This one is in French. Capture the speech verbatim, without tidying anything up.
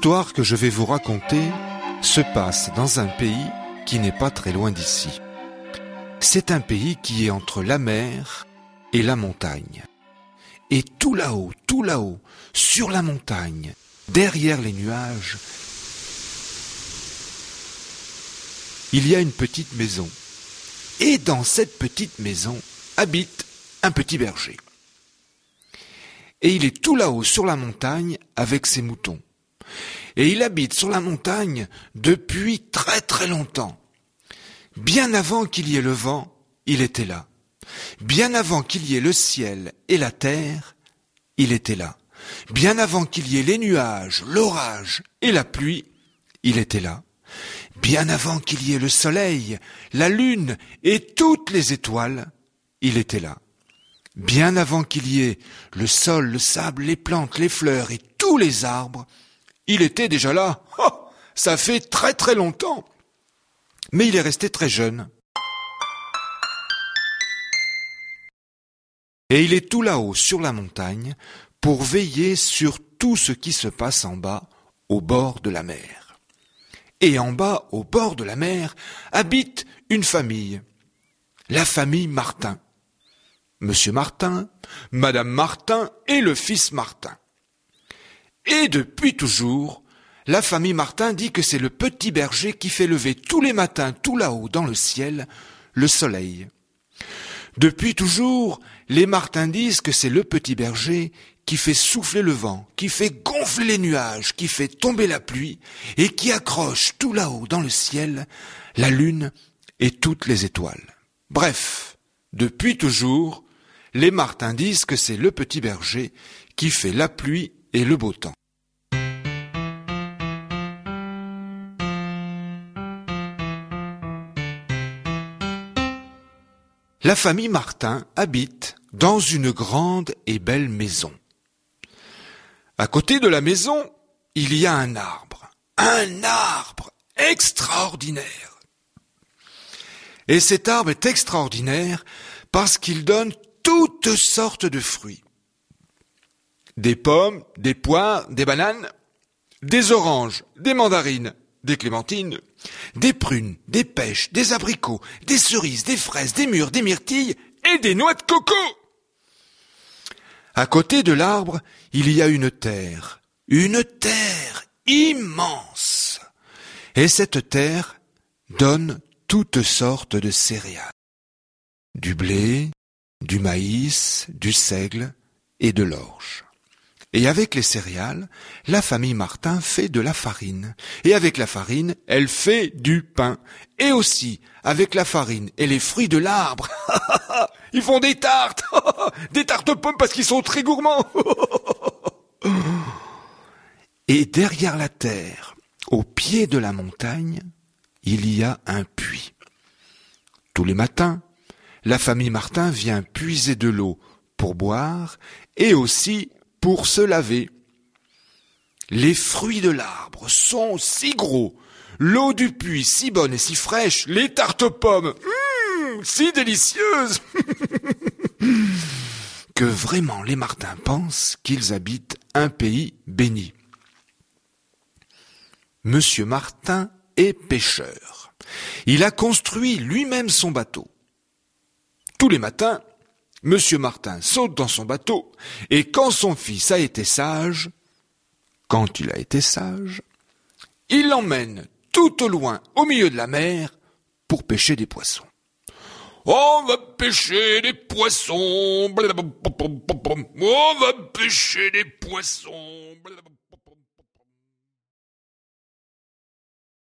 L'histoire que je vais vous raconter se passe dans un pays qui n'est pas très loin d'ici. C'est un pays qui est entre la mer et la montagne. Et tout là-haut, tout là-haut, sur la montagne, derrière les nuages, il y a une petite maison. Et dans cette petite maison habite un petit berger. Et il est tout là-haut sur la montagne avec ses moutons. Et il habite sur la montagne depuis très très longtemps. Bien avant qu'il y ait le vent, il était là. Bien avant qu'il y ait le ciel et la terre, il était là. Bien avant qu'il y ait les nuages, l'orage et la pluie, il était là. Bien avant qu'il y ait le soleil, la lune et toutes les étoiles, il était là. Bien avant qu'il y ait le sol, le sable, les plantes, les fleurs et tous les arbres, il était déjà là. Oh, ça fait très très longtemps. Mais il est resté très jeune. Et il est tout là-haut sur la montagne pour veiller sur tout ce qui se passe en bas, au bord de la mer. Et en bas, au bord de la mer, habite une famille. La famille Martin. Monsieur Martin, Madame Martin et le fils Martin. Et depuis toujours, la famille Martin dit que c'est le petit berger qui fait lever tous les matins, tout là-haut dans le ciel, le soleil. Depuis toujours, les Martins disent que c'est le petit berger qui fait souffler le vent, qui fait gonfler les nuages, qui fait tomber la pluie et qui accroche tout là-haut dans le ciel la lune et toutes les étoiles. Bref, depuis toujours, les Martins disent que c'est le petit berger qui fait la pluie et le beau temps. La famille Martin habite dans une grande et belle maison. À côté de la maison, il y a un arbre, un arbre extraordinaire. Et cet arbre est extraordinaire parce qu'il donne toutes sortes de fruits. Des pommes, des poires, des bananes, des oranges, des mandarines, des clémentines, des prunes, des pêches, des abricots, des cerises, des fraises, des mûres, des myrtilles et des noix de coco. À côté de l'arbre, il y a une terre, une terre immense. Et cette terre donne toutes sortes de céréales. Du blé, du maïs, du seigle et de l'orge. Et avec les céréales, la famille Martin fait de la farine. Et avec la farine, elle fait du pain. Et aussi, avec la farine et les fruits de l'arbre, ils font des tartes, des tartes aux pommes parce qu'ils sont très gourmands. Et derrière la terre, au pied de la montagne, il y a un puits. Tous les matins, la famille Martin vient puiser de l'eau pour boire et aussi pour se laver. Les fruits de l'arbre sont si gros, l'eau du puits si bonne et si fraîche, les tartes aux pommes, mmh, si délicieuses, que vraiment les Martins pensent qu'ils habitent un pays béni. Monsieur Martin est pêcheur. Il a construit lui-même son bateau. Tous les matins, Monsieur Martin saute dans son bateau, et quand son fils a été sage, quand il a été sage, il l'emmène tout au loin, au milieu de la mer, pour pêcher des poissons. On va pêcher des poissons, on va pêcher des poissons.